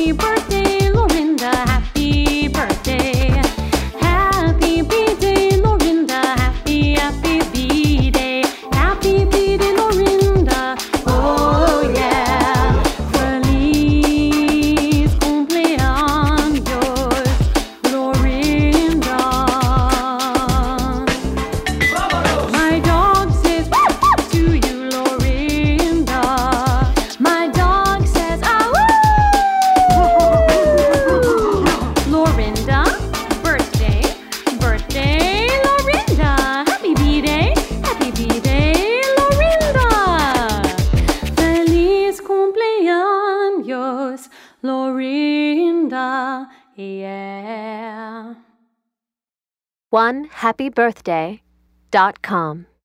Happy birthday, Lorinda. Happy birthday. Happy B-Day, Lorinda. Happy B-Day. Happy B-Day, Lorinda. Oh yeah. Feliz cumpleaños, Lorinda. My dog says to you, Lorinda. My dog says Lorinda, birthday, birthday, Lorinda. Happy B-Day, Lorinda. Feliz cumpleaños, Lorinda. Yeah. OneHappyBirthday.com